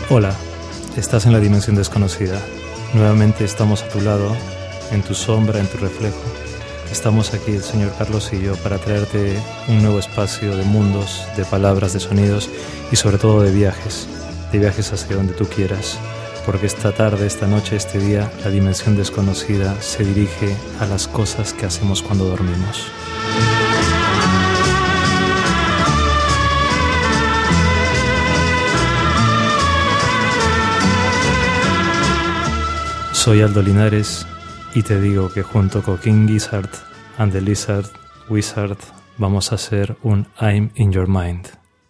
Hola, estás en la dimensión desconocida. Nuevamente estamos a tu lado, en tu sombra, en tu reflejo. Estamos aquí el señor Carlos y yo para traerte un nuevo espacio de mundos, de palabras, de sonidos y sobre todo de viajes hacia donde tú quieras. Porque esta tarde, esta noche, este día, la dimensión desconocida se dirige a las cosas que hacemos cuando dormimos. Soy Aldo Linares y te digo que junto con King Gizzard and the Lizard Wizard vamos a hacer un I'm in Your Mind.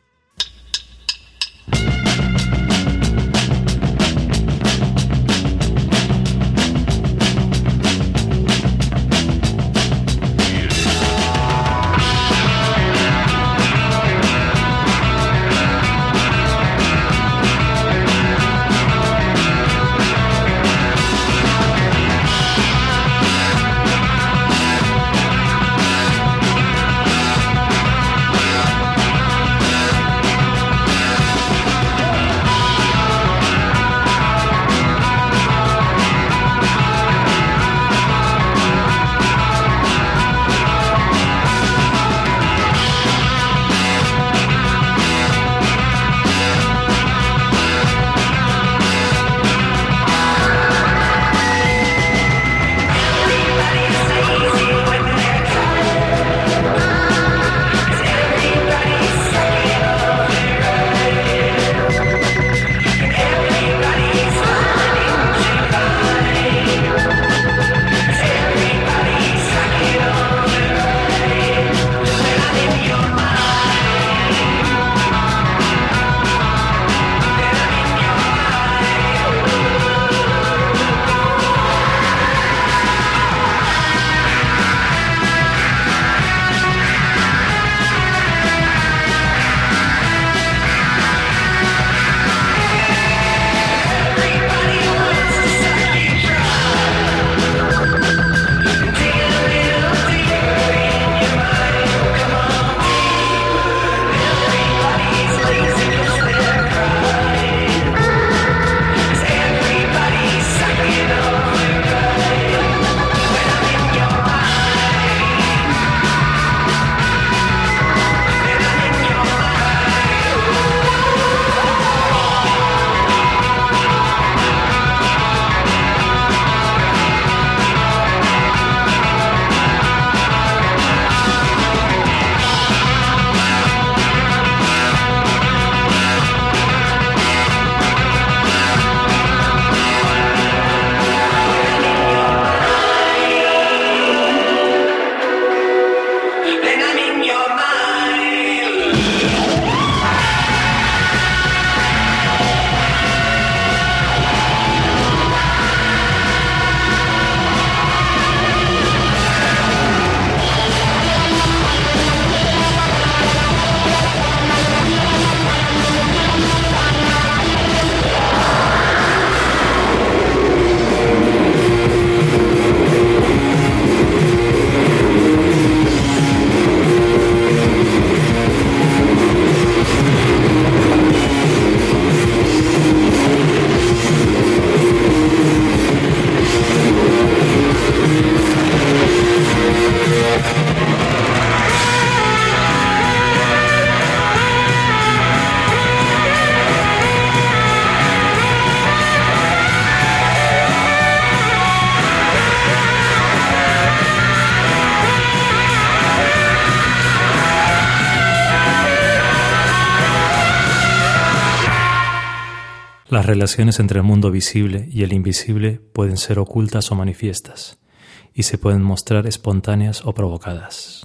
Las relaciones entre el mundo visible y el invisible pueden ser ocultas o manifiestas, y se pueden mostrar espontáneas o provocadas.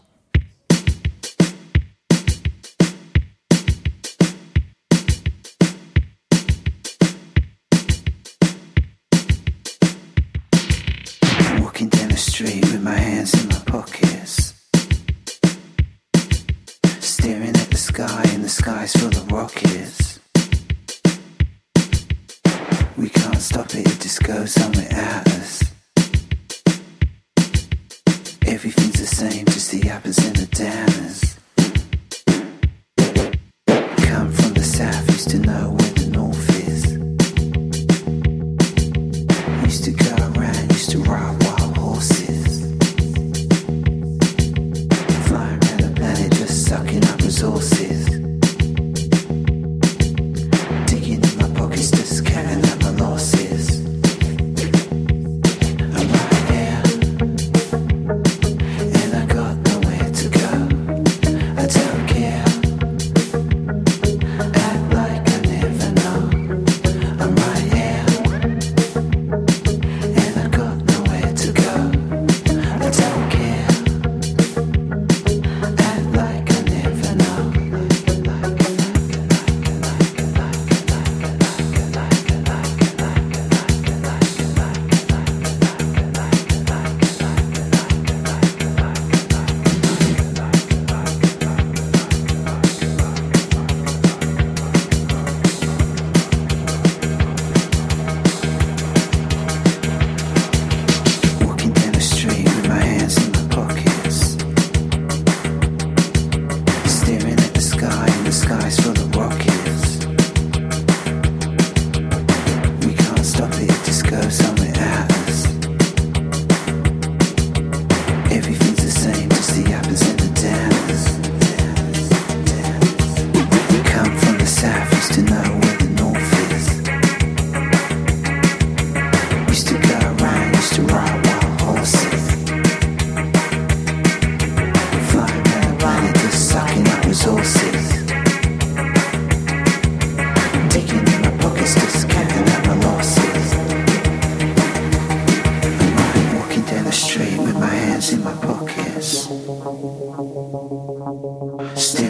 Walking down the street with my hands in my pockets, staring at the sky and the sky's full of rockets. We can't stop it just goes somewhere at us. Everything's the same, just the uppers and the downers. Come from the south, used to know where the north is.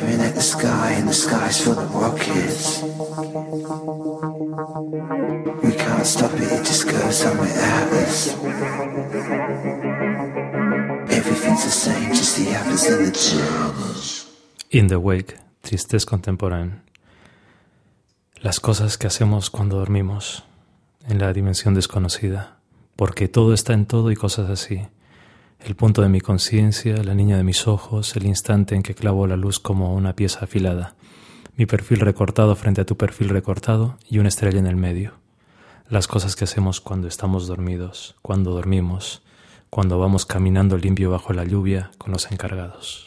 staring at the sky and the sky's full of rockets. We can't stop it, it just goes on without us. Everything's the same, just the apples and the cherries. In the Wake, Tristesse Contemporaine. Las cosas que hacemos cuando dormimos, en la dimensión desconocida, porque todo está en todo y cosas así. El punto de mi conciencia, la niña de mis ojos, el instante en que clavo la luz como una pieza afilada, mi perfil recortado frente a tu perfil recortado y una estrella en el medio. Las cosas que hacemos cuando estamos dormidos, cuando dormimos, cuando vamos caminando limpio bajo la lluvia con los encargados.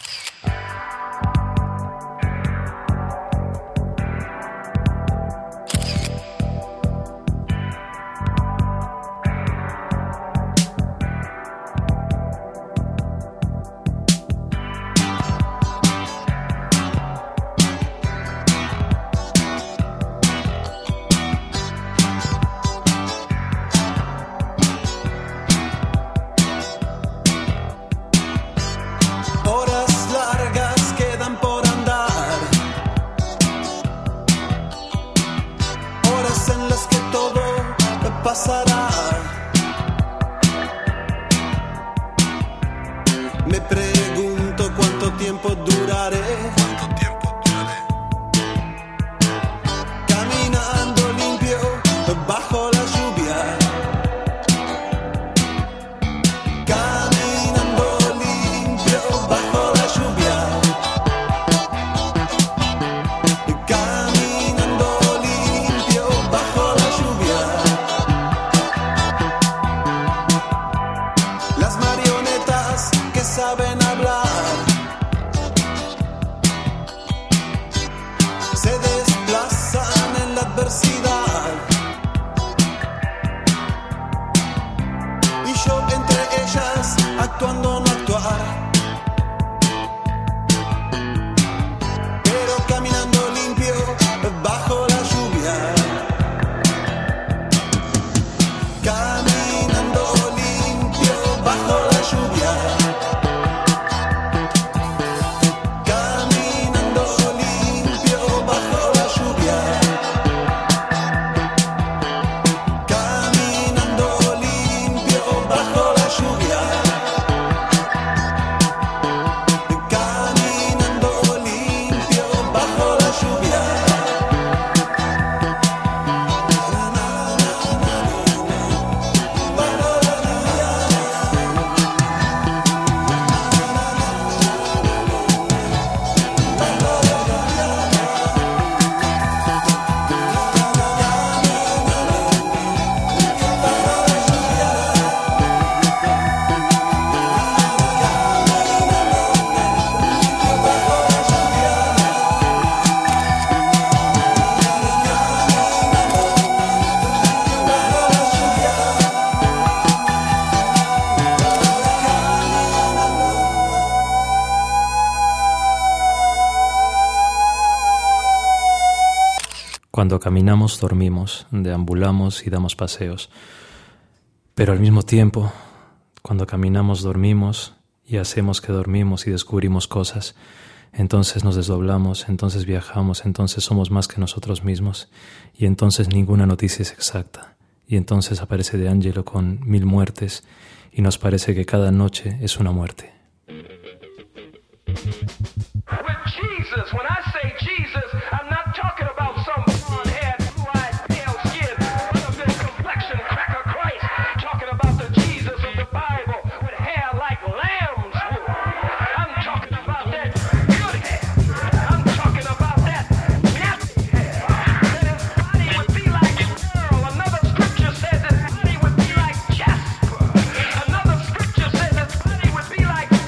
Me pregunto cuánto tiempo duraré. Caminando limpio bajo la lluvia. Caminando limpio bajo la lluvia. Caminando limpio bajo la lluvia. Las marionetas que saben hablar se desplazan en la adversidad, y yo entre ellas actuando no actuar, pero caminando limpio bajo la lluvia. Caminando limpio bajo la lluvia. Caminando limpio bajo la lluvia. Caminando limpio bajo la lluvia. Caminando limpio bajo la lluvia. Cuando caminamos, dormimos, deambulamos y damos paseos. Pero al mismo tiempo, cuando caminamos, dormimos y hacemos que dormimos y descubrimos cosas, entonces nos desdoblamos, entonces viajamos, entonces somos más que nosotros mismos, y entonces ninguna noticia es exacta. Y entonces aparece De Angelo con 1000 muertes y nos parece que cada noche es una muerte. With Jesus, when I say Jesus, I'm not talking about some blonde-haired, blue-eyed, pale skin, run-of-this complexion, cracker Christ. Talking about the Jesus of the Bible with hair like lamb's wool. I'm talking about that good hair. I'm talking about that nappy hair. That his body would be like pearl. Another scripture says his body would be like jasper. Another scripture says his body would be like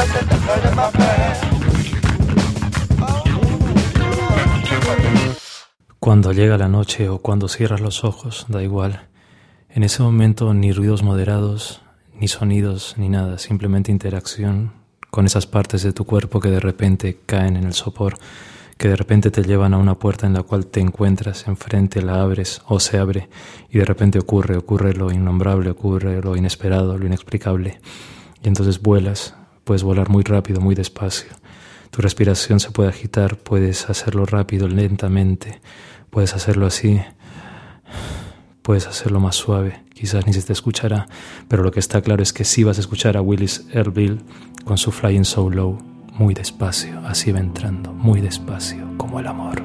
look at the hurt in my past. Cuando llega la noche o cuando cierras los ojos, da igual. En ese momento ni ruidos moderados, ni sonidos, ni nada. Simplemente interacción con esas partes de tu cuerpo que de repente caen en el sopor, que de repente te llevan a una puerta en la cual te encuentras enfrente, la abres o se abre y de repente ocurre lo innombrable, ocurre lo inesperado, lo inexplicable. Y entonces vuelas, puedes volar muy rápido, muy despacio. Tu respiración se puede agitar, puedes hacerlo rápido, lentamente. Puedes hacerlo así, puedes hacerlo más suave, quizás ni se te escuchará, pero lo que está claro es que sí vas a escuchar a Willis Ervil con su Flying So Low, muy despacio, así va entrando, muy despacio, como el amor.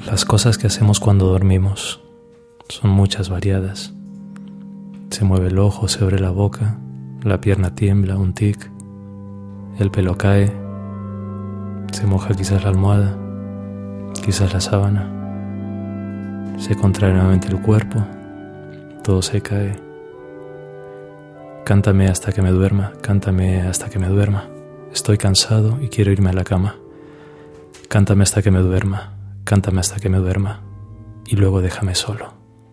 Las cosas que hacemos cuando dormimos son muchas, variadas. Se mueve el ojo, se abre la boca, la pierna tiembla, un tic, el pelo cae, se moja quizás la almohada, quizás la sábana, se contrae nuevamente el cuerpo, todo se cae. Cántame hasta que me duerma, cántame hasta que me duerma. Estoy cansado y quiero irme a la cama. Cántame hasta que me duerma, cántame hasta que me duerma, y luego déjame solo.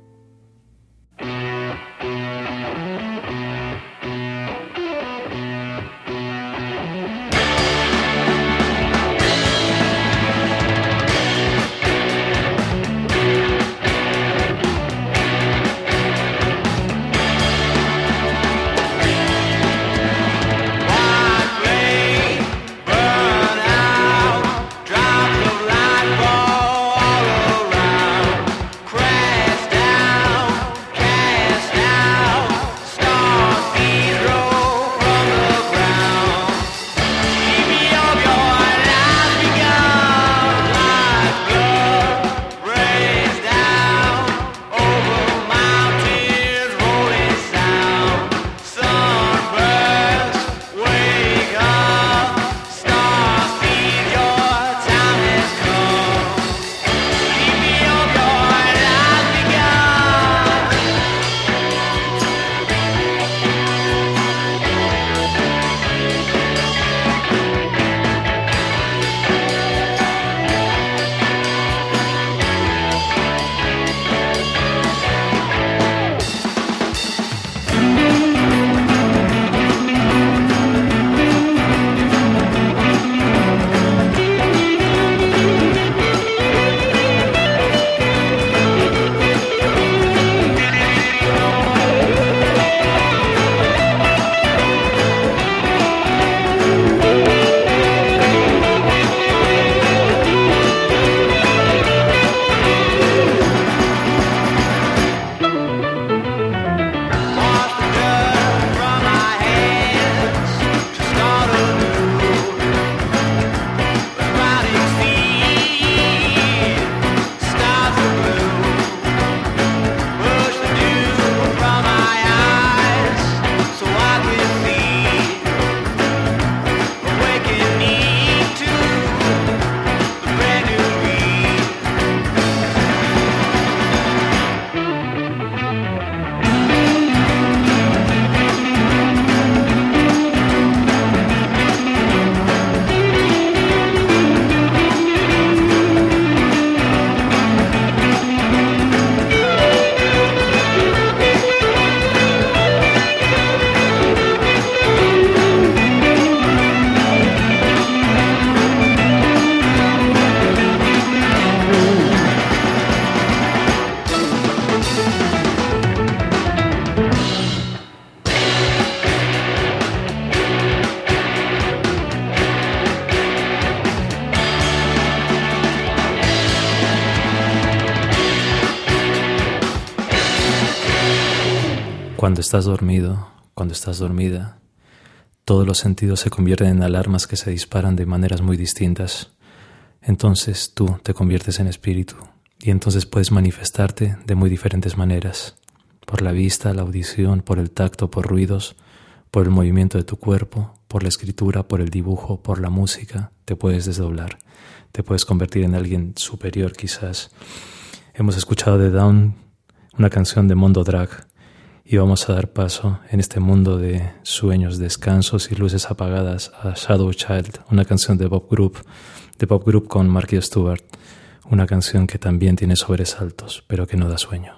Cuando estás dormido, cuando estás dormida, todos los sentidos se convierten en alarmas que se disparan de maneras muy distintas. Entonces tú te conviertes en espíritu y entonces puedes manifestarte de muy diferentes maneras. Por la vista, la audición, por el tacto, por ruidos, por el movimiento de tu cuerpo, por la escritura, por el dibujo, por la música. Te puedes desdoblar, te puedes convertir en alguien superior quizás. Hemos escuchado de Dawn, una canción de Mondo Drag, y vamos a dar paso en este mundo de sueños, descansos y luces apagadas a Shadow Child, una canción de Pop Group con Marky Stewart, una canción que también tiene sobresaltos, pero que no da sueño.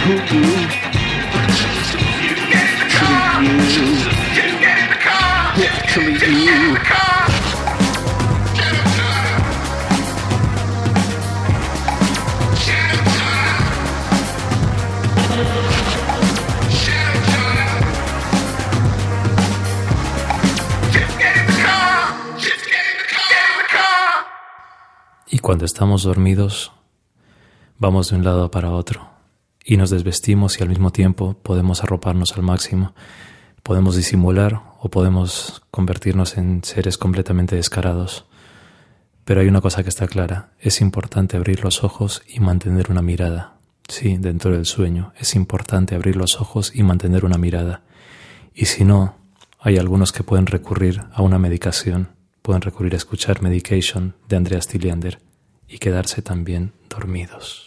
Y cuando estamos dormidos, vamos de un lado para otro y nos desvestimos y al mismo tiempo podemos arroparnos al máximo. Podemos disimular o podemos convertirnos en seres completamente descarados. Pero hay una cosa que está clara, es importante abrir los ojos y mantener una mirada. Sí, dentro del sueño, es importante abrir los ojos y mantener una mirada. Y si no, hay algunos que pueden recurrir a una medicación, pueden recurrir a escuchar Medication de Andreas Tilliander y quedarse también dormidos.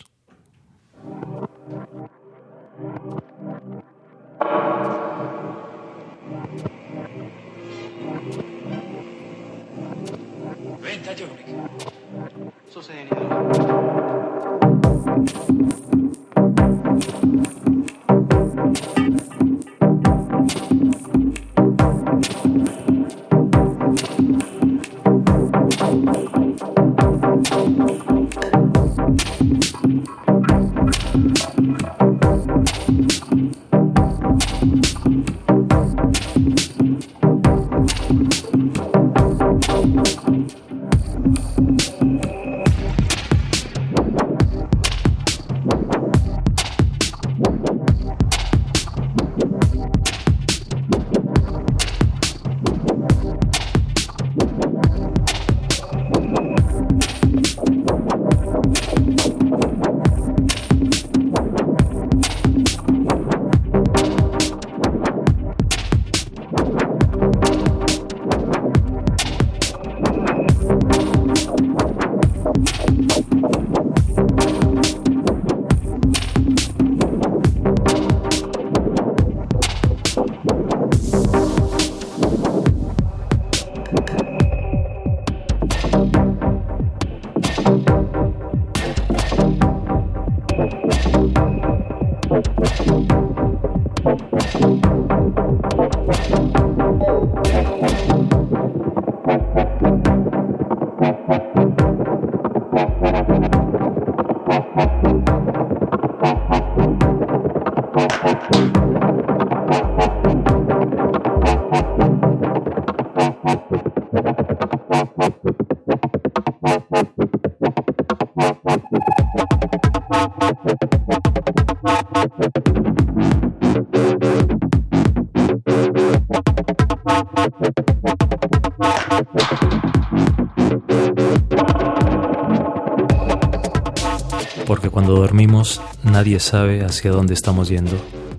Porque cuando dormimos nadie sabe hacia dónde estamos yendo.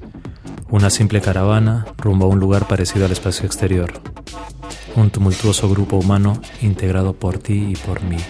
Una simple caravana rumbo a un lugar parecido al espacio exterior. Un tumultuoso grupo humano integrado por ti y por mí.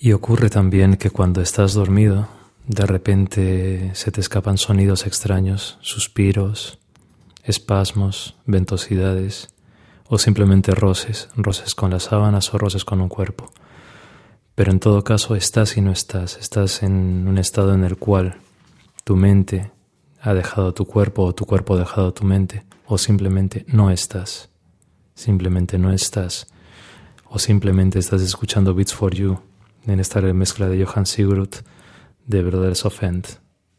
Y ocurre también que cuando estás dormido, de repente se te escapan sonidos extraños, suspiros, espasmos, ventosidades o simplemente roces con las sábanas o roces con un cuerpo. Pero en todo caso estás y no estás en un estado en el cual tu mente ha dejado tu cuerpo o tu cuerpo ha dejado tu mente, o simplemente no estás, o simplemente estás escuchando Beats for You en esta remezcla de Johan Sigurd de Brothers of End.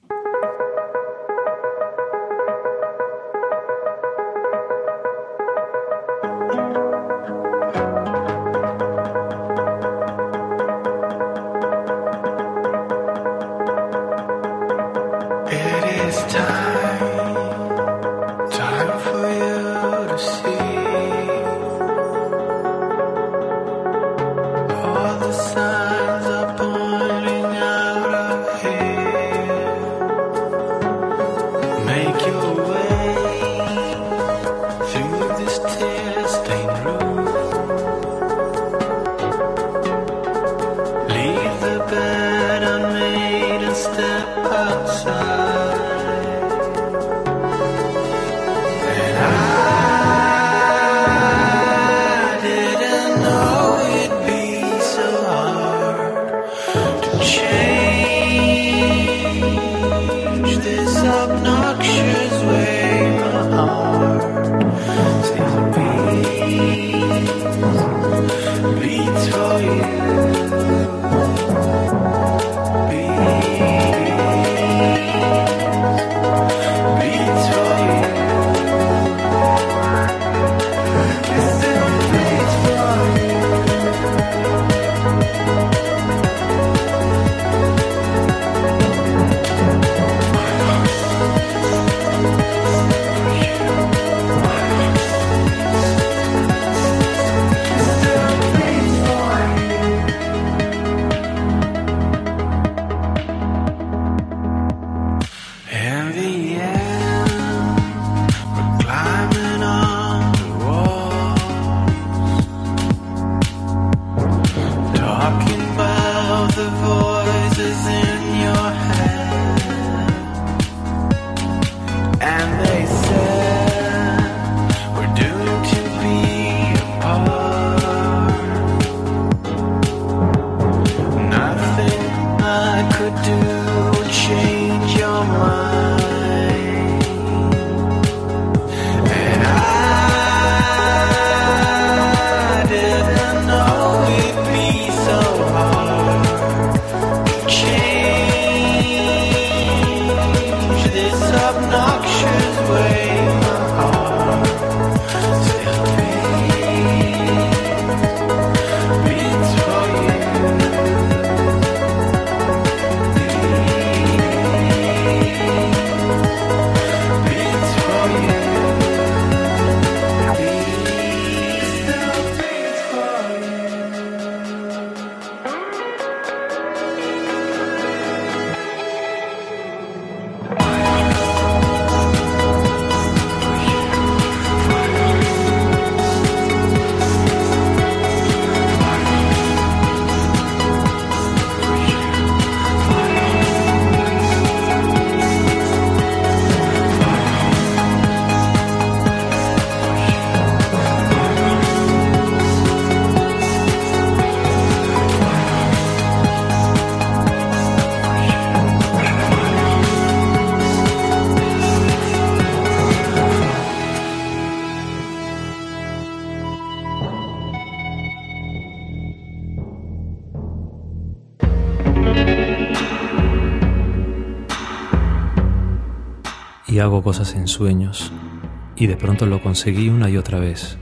Y hago cosas en sueños, y de pronto lo conseguí una y otra vez.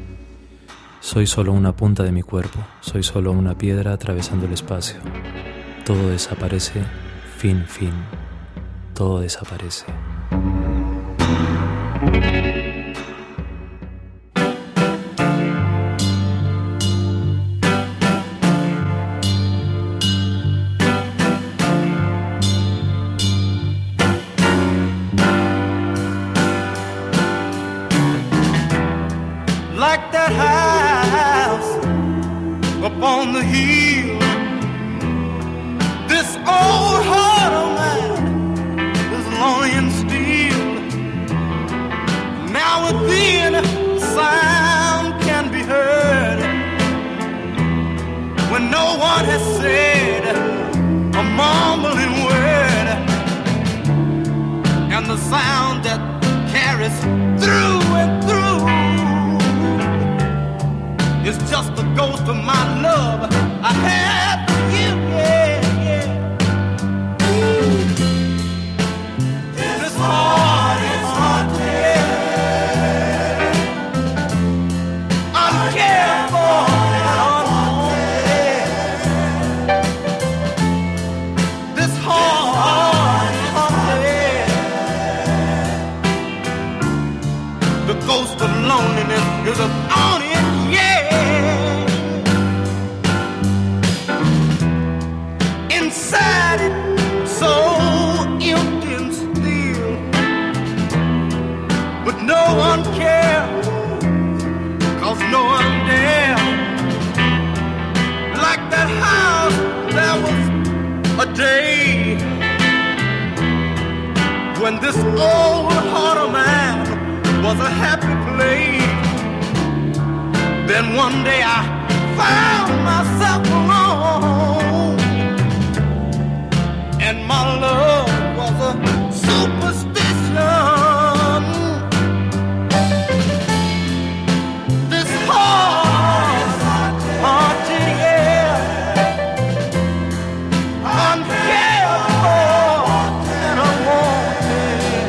Soy solo una punta de mi cuerpo, soy solo una piedra atravesando el espacio. Todo desaparece, fin, todo desaparece. Like that house up on the hill, and the sound that carries through and through. It's just the ghost of my love I had for you, yeah, yeah. This heart is haunted, uncared for and unwanted. This heart is haunted. The ghost of loneliness is upon it, yeah. Inside it, so empty and still, but no one cares, 'cause no one dare. Like that house, there was a day when this old heart of mine was a happy place. Then one day I found myself alone, and my love was a superstition. This heart, haunted, yeah, uncared for and unwanted.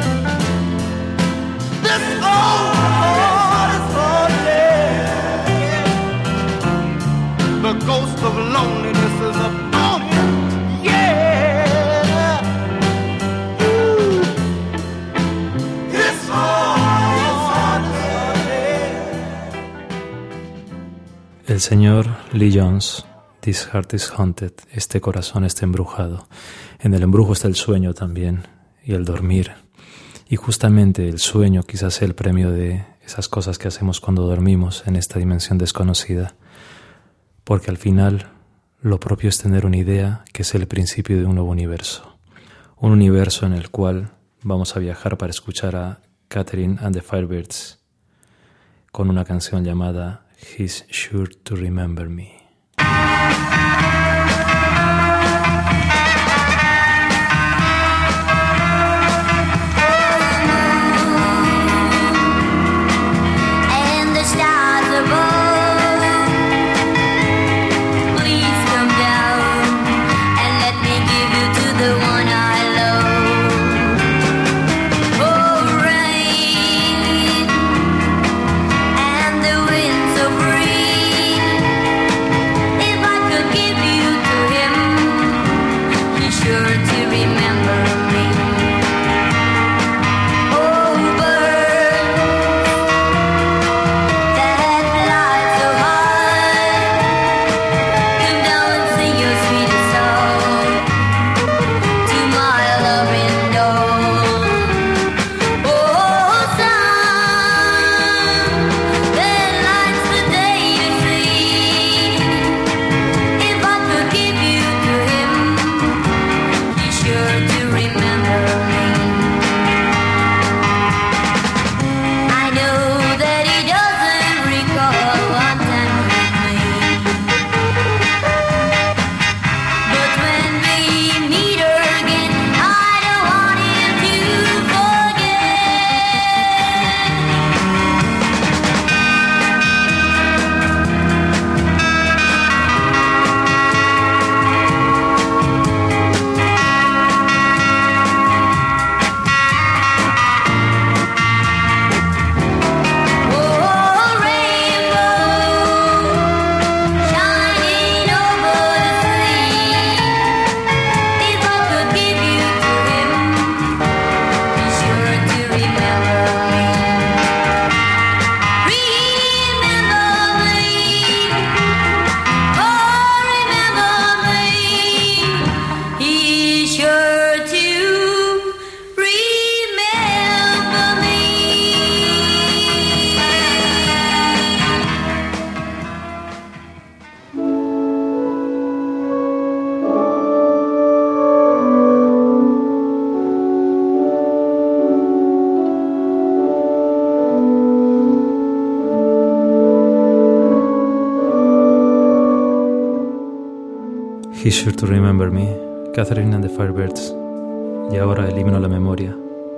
This old heart is haunted, yeah. The ghost of loneliness is upon it, yeah. Ooh. This heart is haunted. El señor Lee Jones, This Heart is Haunted, este corazón está embrujado. En el embrujo está el sueño también, y el dormir. Y justamente el sueño quizás sea el premio de esas cosas que hacemos cuando dormimos en esta dimensión desconocida. Porque al final, lo propio es tener una idea que es el principio de un nuevo universo. Un universo en el cual vamos a viajar para escuchar a Catherine and the Firebirds con una canción llamada He's Sure to Remember Me. And the stars above, please come down and let me give you to the one I love. Oh, rain and the wind so free. If I could give you to him, he's sure to remember me. Oh, bird that fly so high, come down and sing your sweetest song to my loving dog. Oh, sun that lights the day to see. If I could give you to him, he's sure to remember me. I know that he doesn't recall one time with me, but when we meet again, I don't want him to oh, rainbow shining over the sea. If I could give you to him, he's sure to remember me. Remember me, oh, remember me. He's sure to remember me. He's Sure to Remember Me, Catherine and the Firebirds. Y ahora el himno a la memoria,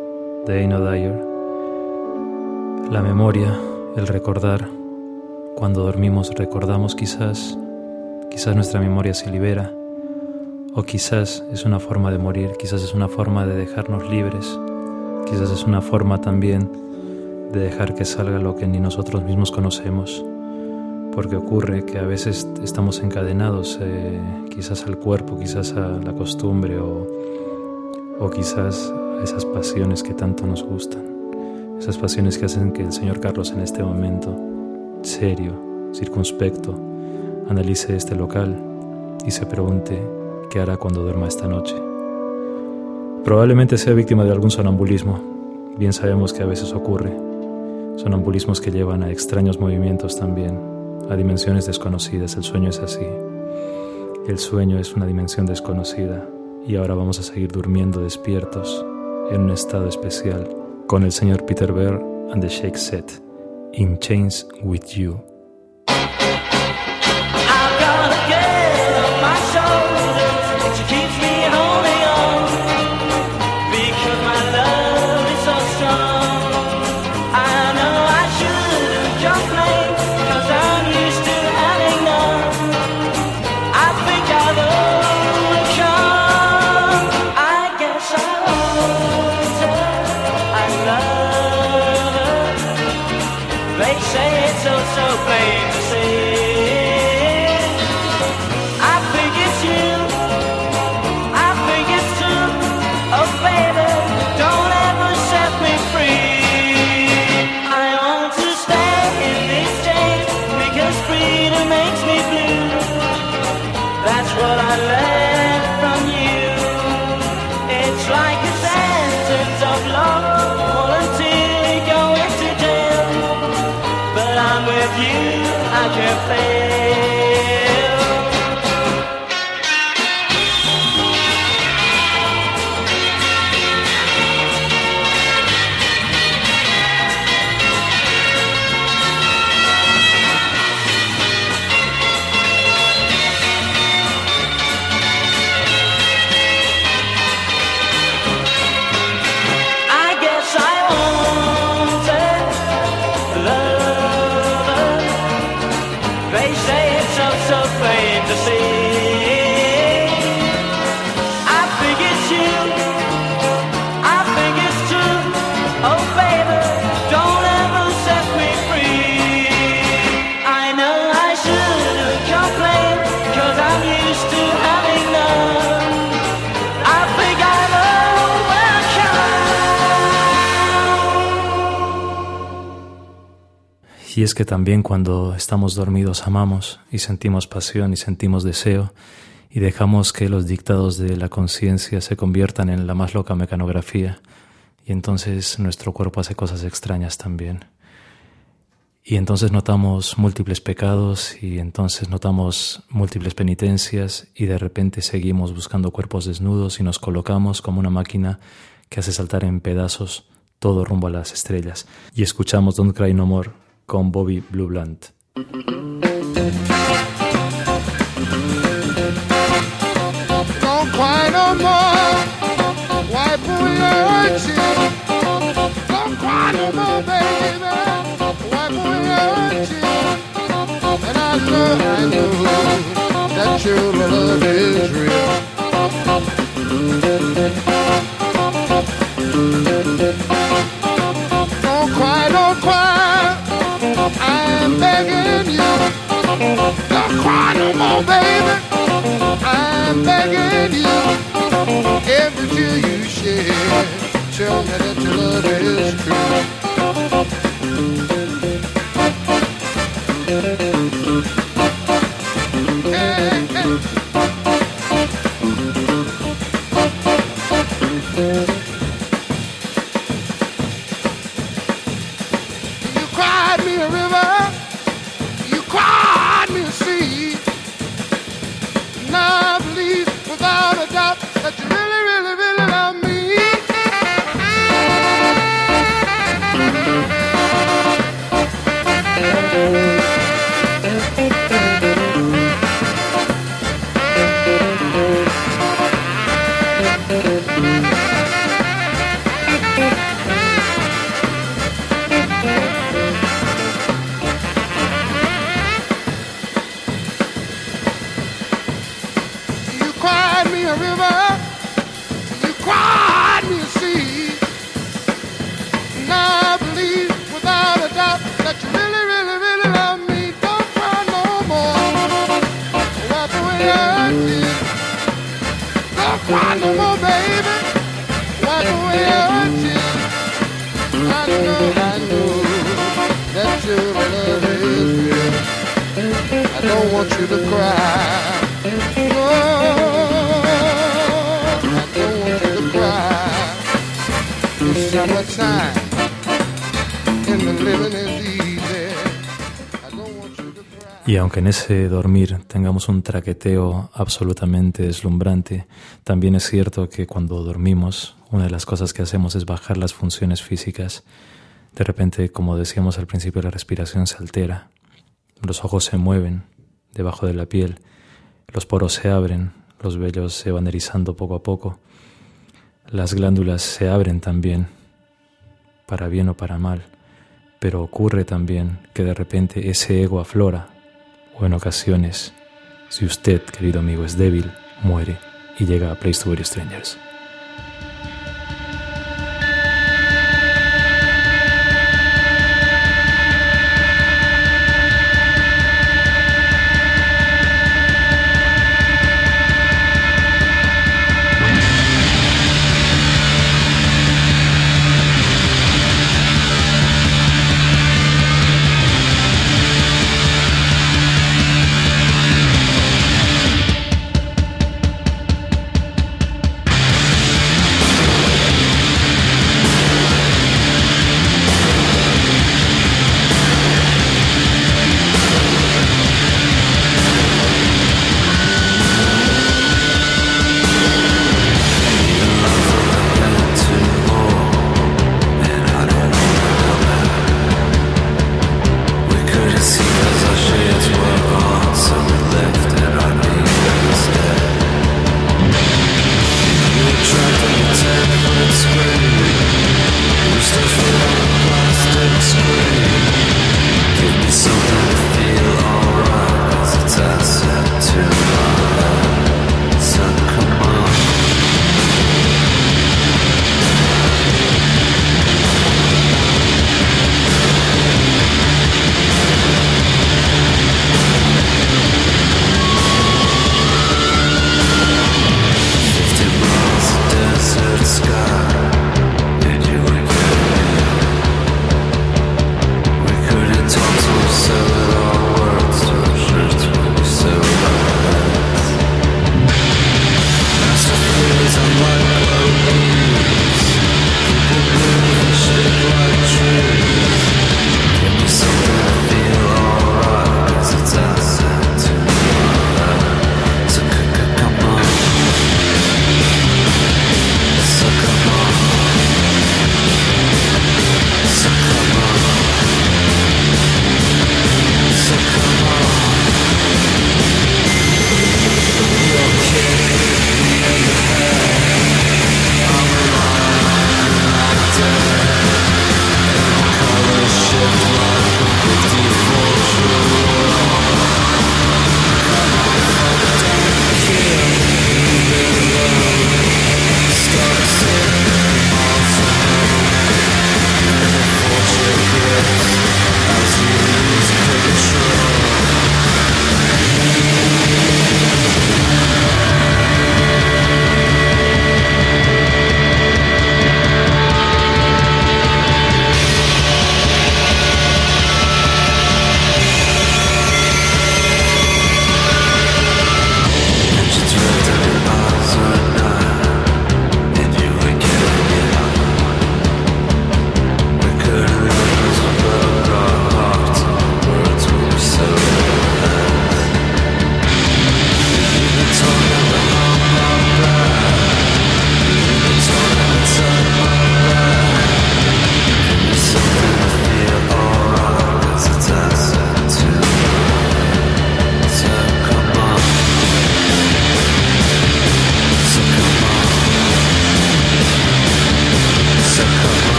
de Eino Dyer. La memoria, el recordar, cuando dormimos recordamos quizás nuestra memoria se libera, o quizás es una forma de morir, quizás es una forma de dejarnos libres, quizás es una forma también de dejar que salga lo que ni nosotros mismos conocemos, porque ocurre que a veces estamos encadenados quizás al cuerpo, quizás a la costumbre o quizás a esas pasiones que tanto nos gustan, esas pasiones que hacen que el señor Carlos en este momento, serio, circunspecto, analice este local y se pregunte qué hará cuando duerma esta noche. Probablemente sea víctima de algún sonambulismo. Bien sabemos que a veces ocurre. Sonambulismos que llevan a extraños movimientos también, a dimensiones desconocidas. El sueño es así. El sueño es una dimensión desconocida y ahora vamos a seguir durmiendo despiertos en un estado especial con el señor Peter Bear and the Shake Set, In Chains With You. I've got a girl on my shoulders, she keeps me holding on, because my love is so strong. I know I shouldn't complain, cause I'm used to having none. I think I've overcome, I guess I want her, I love her. They say it's so plain to see. What I learned from you, it's like a sentence of love, volunteer going to jail, but I'm with you, I can't fail. Y es que también cuando estamos dormidos amamos y sentimos pasión y sentimos deseo y dejamos que los dictados de la conciencia se conviertan en la más loca mecanografía y entonces nuestro cuerpo hace cosas extrañas también. Y entonces notamos múltiples pecados y entonces notamos múltiples penitencias y de repente seguimos buscando cuerpos desnudos y nos colocamos como una máquina que hace saltar en pedazos todo rumbo a las estrellas. Y escuchamos Don't Cry No More con Bobby Blue Blunt. Don't cry no more, wipe away your tears. Don't cry no more, baby, wipe away your tears. And I know that your love is real. Don't cry, don't cry, I'm begging you. Don't cry no more, baby, I'm begging you. Every tear you shed, tell me that your love is true. Hey, hey. You cried me a river, you cried me a sea. Now I believe without a doubt that you really, really, really love me. wipe away your tears. I know that your love is real. I don't want you to cry. No, I don't want you to cry. It's summertime and the living is easy. I don't want you to cry. Y aunque en ese dormir tengamos un traqueteo absolutamente deslumbrante, también es cierto que cuando dormimos, una de las cosas que hacemos es bajar las funciones físicas. De repente, como decíamos al principio, la respiración se altera, los ojos se mueven debajo de la piel, los poros se abren, los vellos se van erizando poco a poco, las glándulas se abren también, para bien o para mal, pero ocurre también que de repente ese ego aflora, o en ocasiones, si usted, querido amigo, es débil, muere y llega a Place to Bury Strangers.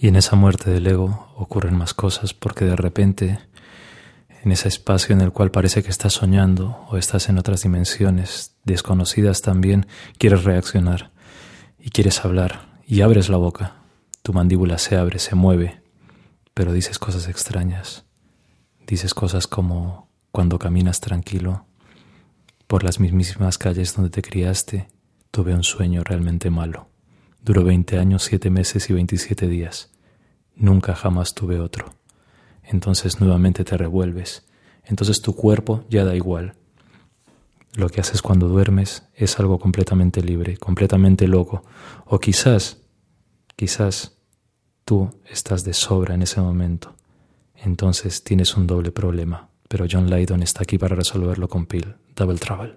Y en esa muerte del ego ocurren más cosas porque de repente, en ese espacio en el cual parece que estás soñando o estás en otras dimensiones desconocidas también, quieres reaccionar y quieres hablar y abres la boca. Tu mandíbula se abre, se mueve, pero dices cosas extrañas. Dices cosas como cuando caminas tranquilo por las mismísimas calles donde te criaste, tuve un sueño realmente malo. Duró 20 años, 7 meses y 27 días. Nunca jamás tuve otro. Entonces nuevamente te revuelves. Entonces tu cuerpo ya da igual. Lo que haces cuando duermes es algo completamente libre, completamente loco. O quizás tú estás de sobra en ese momento. Entonces tienes un doble problema. Pero John Lydon está aquí para resolverlo con Peel. Double Trouble.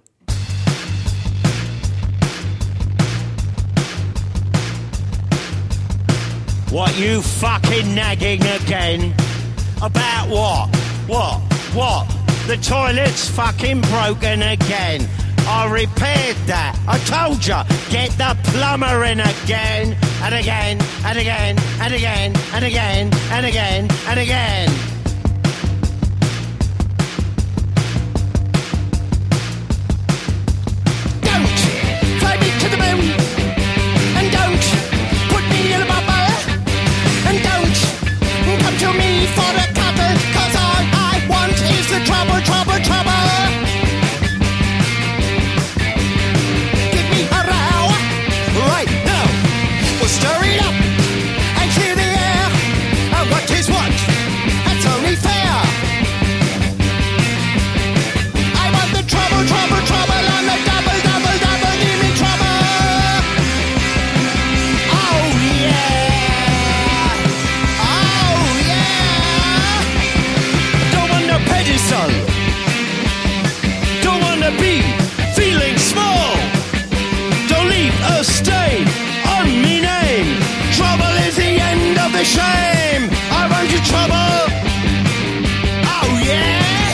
What, you fucking nagging again? About what? What? The toilet's fucking broken again. I repaired that. I told you, get the plumber in again. And again, and again, and again, and again, and again, and again. Don't fly me to the moon. And don't put me in a bubble. And don't come to me for a cuddle. Cause all I want is the trouble, trouble, trouble. Give me a row right now. We'll stir it up and clear the air. And what is what? That's only fair. I want the trouble, trouble, trouble on the double, double, double. Give me trouble. Oh yeah. Oh yeah. Don't want no pedestal. Don't wanna be feeling small. Don't leave a stain on me name. Trouble is the end of the shame. I want your trouble. Oh yeah.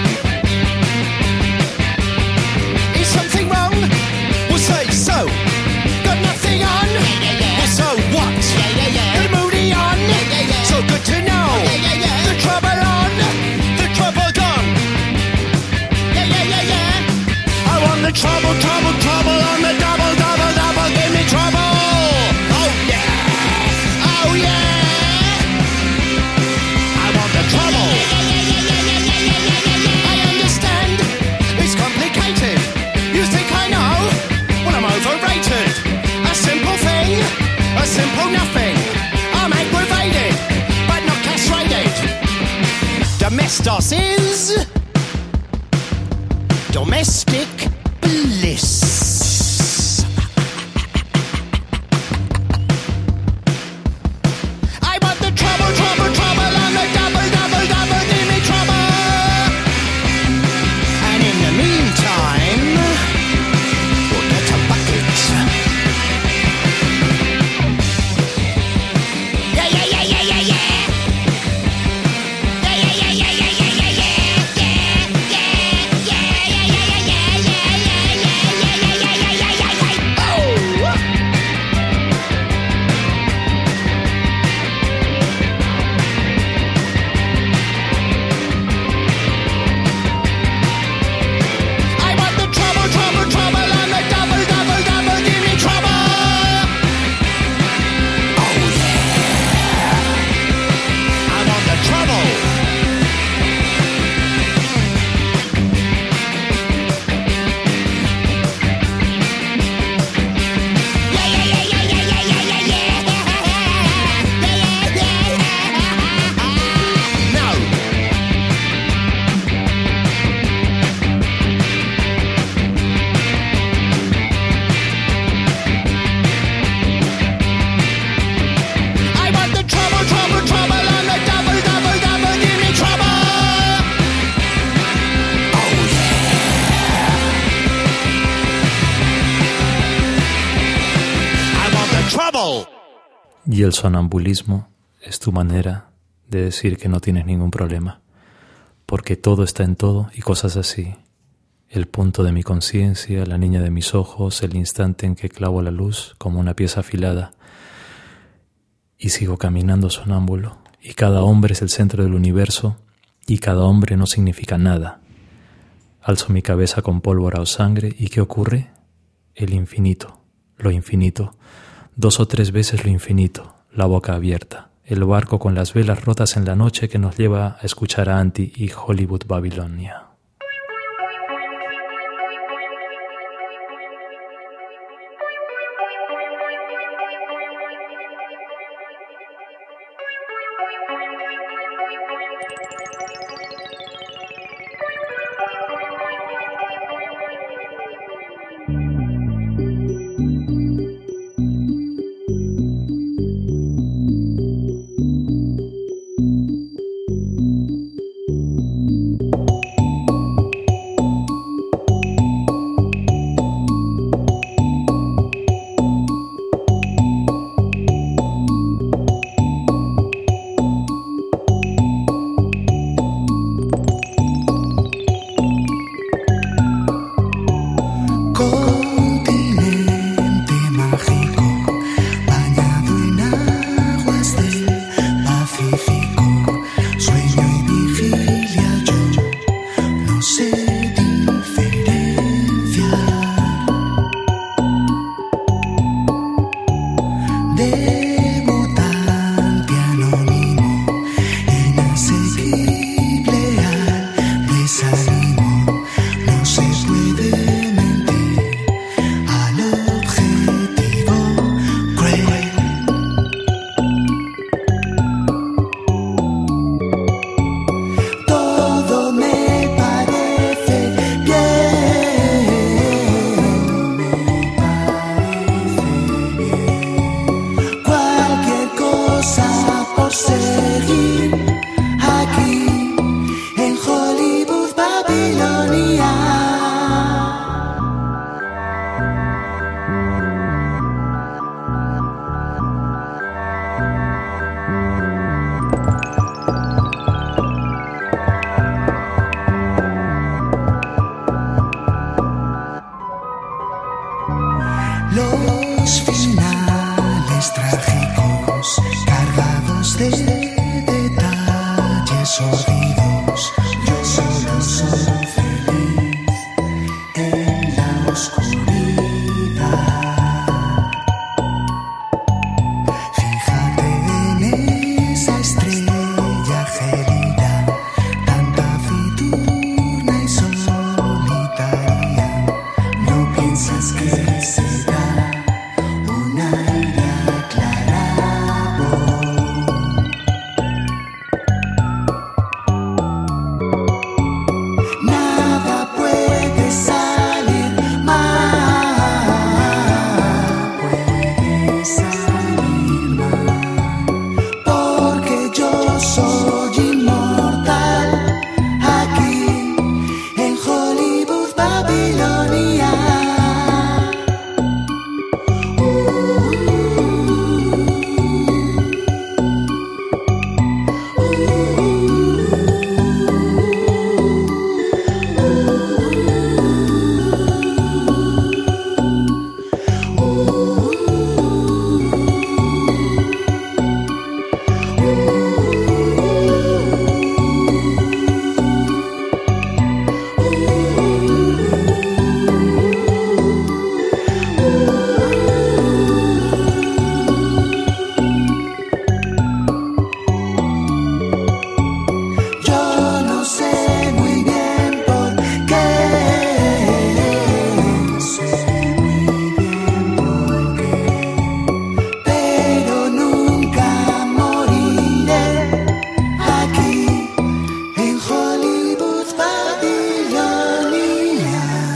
Is something wrong? We'll say so. Got nothing on? Well, so what? Good moody on? So good to know. The trouble on? The trouble gone? I want the trouble, trouble, trouble on the double, double, double. Give me trouble. Oh yeah. Oh yeah. I want the trouble. I understand. It's complicated. You think I know? Well, I'm overrated. A simple thing. A simple nothing. I'm aggravated, but not castrated. Domestos is domestic bliss. I want the trouble, trouble, trouble on the double, double, double. Give me trouble. And in the meantime, we'll get a bucket. Yeah, yeah, yeah, yeah, yeah, yeah. Yeah, yeah, yeah, yeah, yeah, yeah, yeah, yeah. I want the trouble, trouble, trouble on the double, double, double. Give me trouble. Oh yeah. I want the trouble. Yeah, yeah, yeah, yeah, yeah, yeah, yeah, yeah, yeah. Yeah, yeah, yeah. No. I want the trouble, trouble, trouble on the double, double, double. Give me trouble. Oh yeah. I want the trouble. Y el sonambulismo es tu manera de decir que no tienes ningún problema, porque todo está en todo y cosas así. El punto de mi conciencia, la niña de mis ojos, el instante en que clavo la luz como una pieza afilada. Y sigo caminando sonámbulo, y cada hombre es el centro del universo, y cada hombre no significa nada. Alzo mi cabeza con pólvora o sangre, ¿y qué ocurre? El infinito, lo infinito, 2 o 3 veces lo infinito, la boca abierta, el barco con las velas rotas en la noche que nos lleva a escuchar a Anti y Hollywood Babilonia. Los finales trágicos, cargados de detalles sordidos. Yo solo soy feliz en la oscuridad. Fíjate en esa estrella gelida, tan taciturna y solitaria. No piensas que será un aire aclarado. Nada puede salir mal, puede salir mal, porque yo soy inmortal aquí en Hollywood, Babilonia. Yo no sé muy bien por qué, no sé muy bien por qué, pero nunca moriré aquí en Hollywood, Babilonia.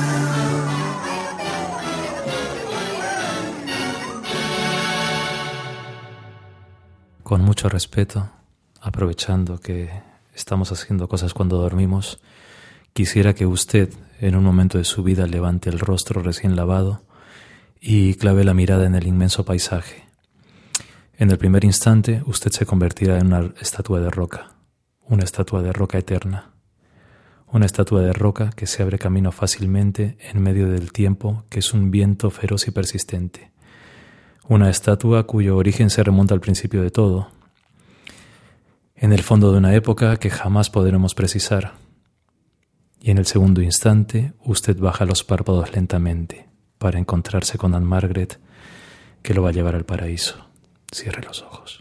Con mucho respeto, aprovechando que estamos haciendo cosas cuando dormimos, quisiera que usted, en un momento de su vida, levante el rostro recién lavado y clave la mirada en el inmenso paisaje. En el primer instante, usted se convertirá en una estatua de roca eterna, una estatua de roca que se abre camino fácilmente en medio del tiempo, que es un viento feroz y persistente, Una estatua cuyo origen se remonta al principio de todo, en el fondo de una época que jamás podremos precisar. Y en el segundo instante, usted baja los párpados lentamente para encontrarse con Anne Margaret, que lo va a llevar al paraíso. Cierre los ojos.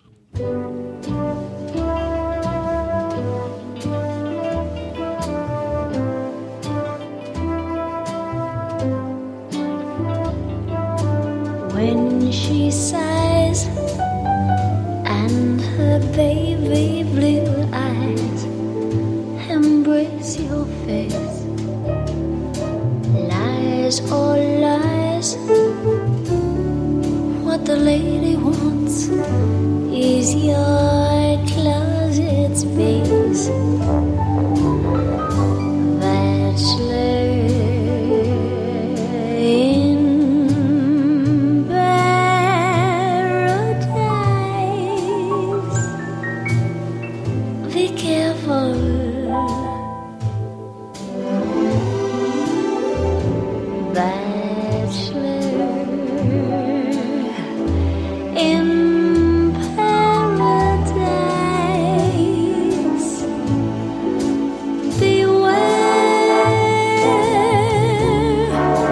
When she sighs and her baby blue eyes embrace your face, lies or lies, what the lady wants is your closet space. Bachelor in paradise, be careful. Bachelor in paradise, beware.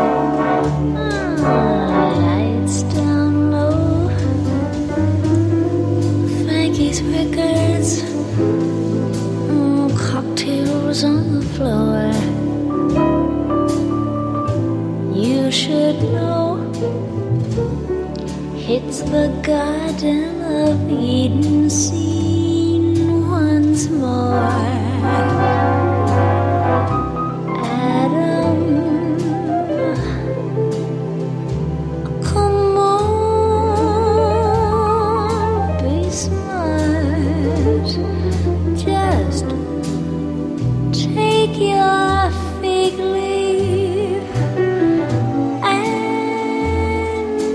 Lights down low, Frankie's records, cocktails on the floor. You should know it's the Garden of Eden scene once more. Adam, come on, be smart. Just take your fig leave and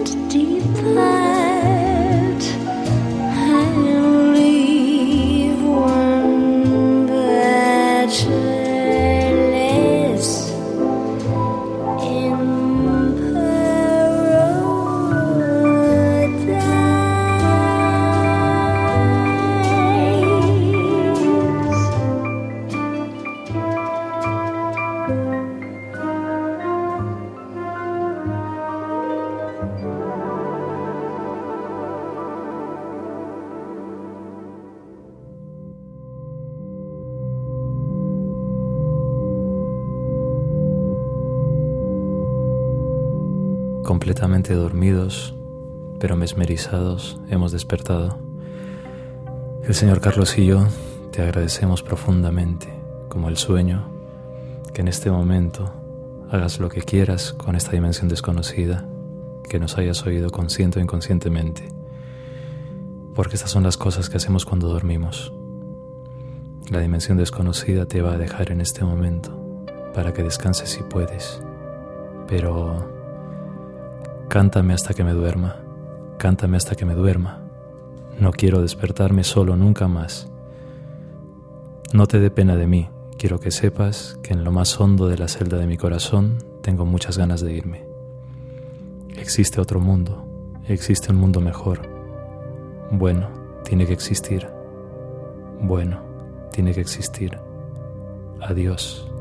depart, and leave one bachelorless in paradise. Completamente dormidos, pero mesmerizados, hemos despertado. El señor Carlos y yo te agradecemos profundamente, como el sueño, que en este momento hagas lo que quieras con esta dimensión desconocida, que nos hayas oído consciente o inconscientemente, porque estas son las cosas que hacemos cuando dormimos. La dimensión desconocida te va a dejar en este momento, para que descanses si puedes, pero cántame hasta que me duerma, cántame hasta que me duerma. No quiero despertarme solo nunca más. No te dé pena de mí, quiero que sepas que en lo más hondo de la celda de mi corazón tengo muchas ganas de irme. Existe otro mundo, existe un mundo mejor. Bueno, tiene que existir. Bueno, tiene que existir. Adiós.